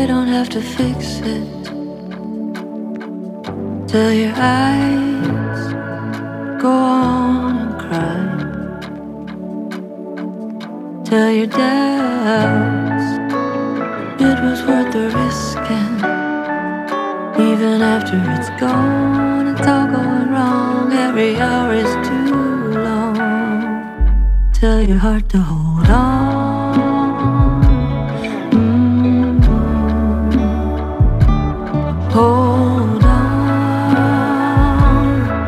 they don't have to fix it. Till your eyes go on and cry. Tell your doubts it was worth the risking. Even after it's gone, it's all going wrong. Every hour is too long. Tell your heart to hold on. Hold on.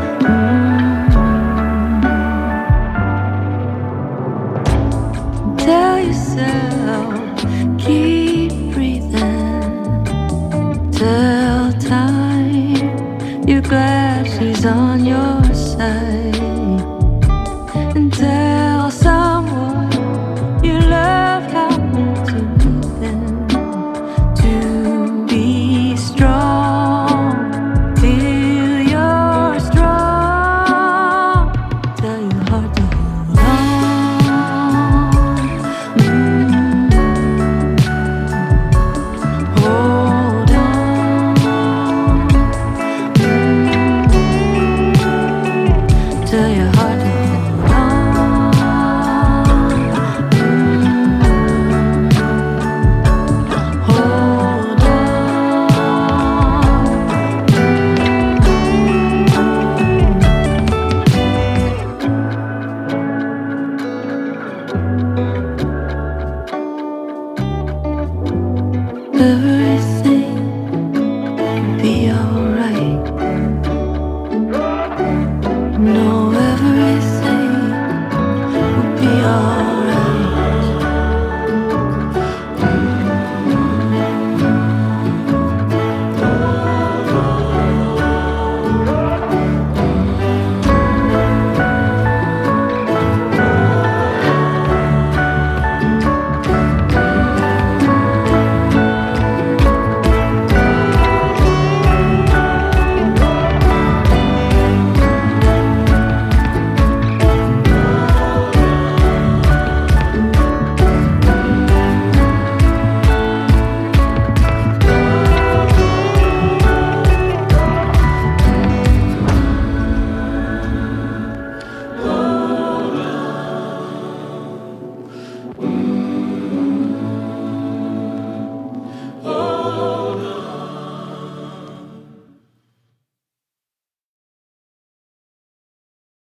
Tell yourself, keep breathing. Tell time you're glad she's on your side. And tell someone you love how to meet them. To be strong till you're strong. Tell your heart to hold on. Hold on. Tell your heart to hold on. Hold on. Every